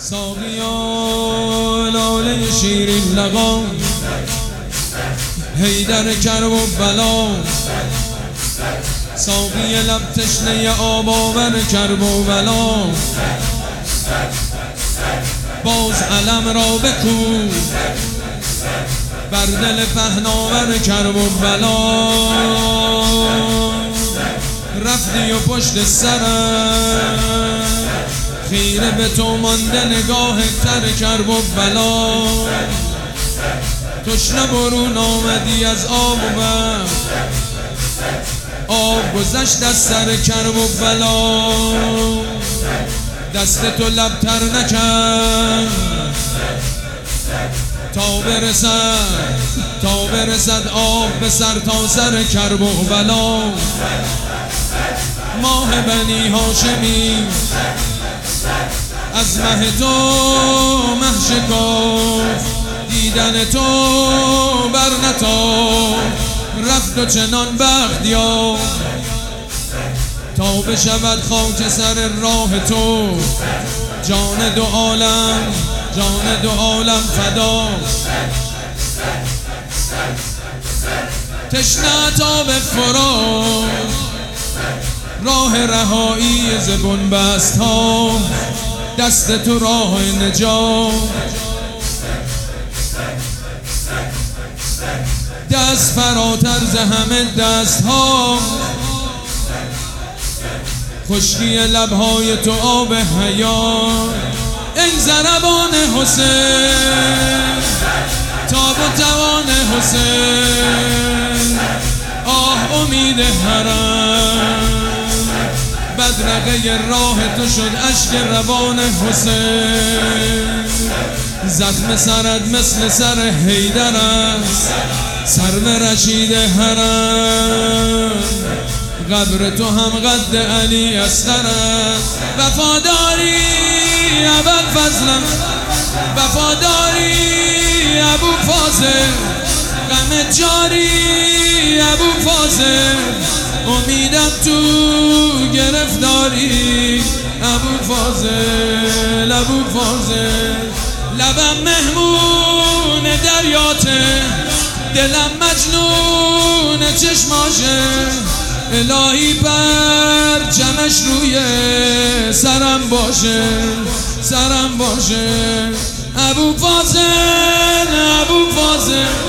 ساقیا لاله شیرین لقا، حیدر کرب و بلا. ساقی لب تشنه آب آور کرب و بلا. باز علم را بکوب بر دل پهناور کرب و بلا. رفتی و پشت سرم خیره به تو مانده نگاه تر کرب و بلا. تشنه برون آمدی از آب و برق، آب گذشت از سر کرب و بلا. دست تو لبتر نکرد تا برسد آب به سر تا سر کرب و بلا. ماه بنی هاشمی از مه تو مه شکافت، دیدن تو بر نتافت، رفت و چنان بخت یافت تا بشود خاک سر راه تو. جان دو عالم فدا. تشنه تا به فرار راه رهایی ز بنبست ها، دست تو راه نجات. دست فراتر ز همه دست ها، خشکی لبهای تو آب حیات. ای ضربان حسین، تاب و توان حسین، آه امید حرم. بدرقه راه تو شد اشک روان حسین. زخم سرت مثل سر حیدر است، سرو رشید حرم. قبر تو هم قد علی اصغر است. وفاداری ابوالفضل، وفاداری ابوالفاضل، غم جاری ابوالفاضل. امیدم تو گرفتاری ابوالفاضل، ابوالفاضل. لبم مهمون دریاته، دلم مجنون چشماشه. الهی پر جمش روی سرم باشه، سرم باشه. ابوالفاضل، ابوالفاضل.